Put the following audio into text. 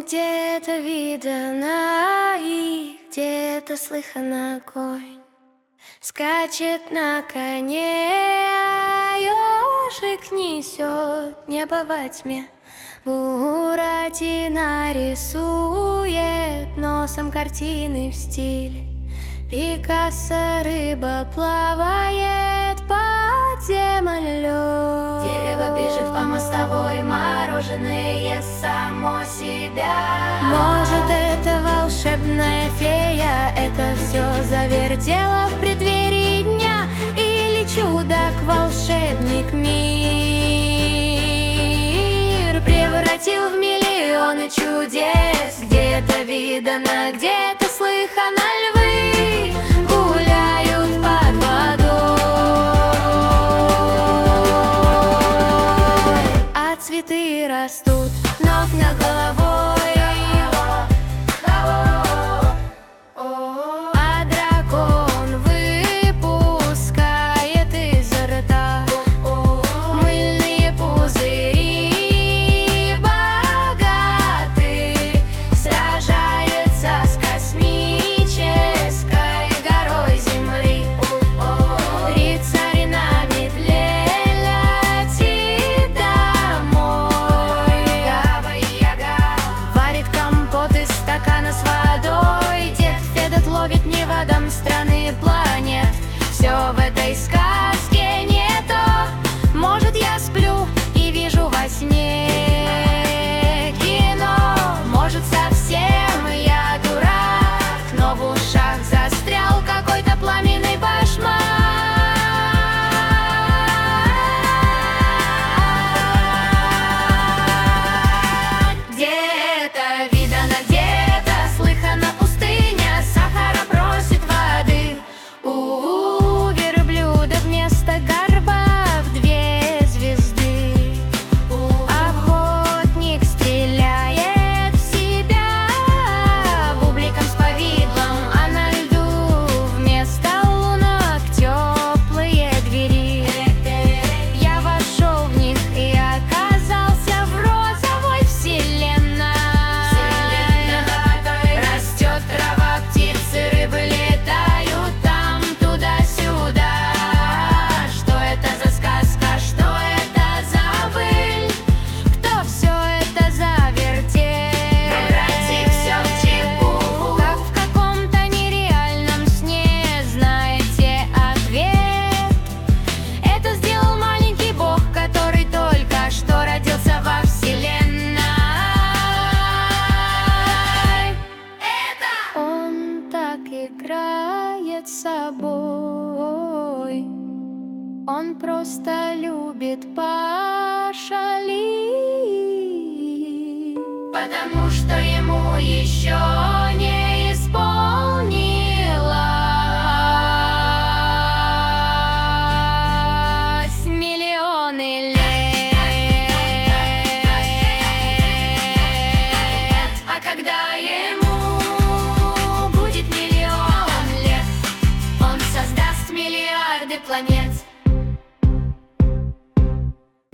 где-то видано и где-то слыхано конь скачет на коне, а ежик несет небо во тьме. Буратино рисует носом картины в стиле Пикассо. Рыба плавает под землей. Дерево бежит по мостовой, мороженое ест само себя. Может, это волшебная фея, это все завертела в преддверии дня, или чудак-волшебник мир превратил в миллионы чудес. Где-то видано, где-то слыхано, львы гуляют под водой, а цветы растут ног над головой. А дракон выпускает изо рта мыльные пузыри. Богатый сражается с космической горой земли. Рыцарь на метле летит домой. Баба-Яга варит компот из стакана с водой. Дед Федот ловит неведом страны планет. Все в этой сказке не то. Может, я сплю и вижу во сне кино. Может, совсем я дурак, но в ушах застрял какой-то пламенный башмак. Где-то видано, где-то слыхано, пустыня сахара просит воды. У верблюда вместо горбов 2 звезды. Охотник стреляет в себя бубликом с повидлом, а на льду вместо лунок теплые двери. Я вошел в них и оказался в розовой вселенной. Растет трава, птицы, рыбы летают там туда-сюда. Что это за сказка, что это за быль? Кто все это завертел? Превратив всё в чепуху. Как в каком-то нереальном сне, знаете ответ. Это сделал маленький бог, который только что родился во вселенной. Он так играет с собой. Он просто любит пошалить, Потому что ему еще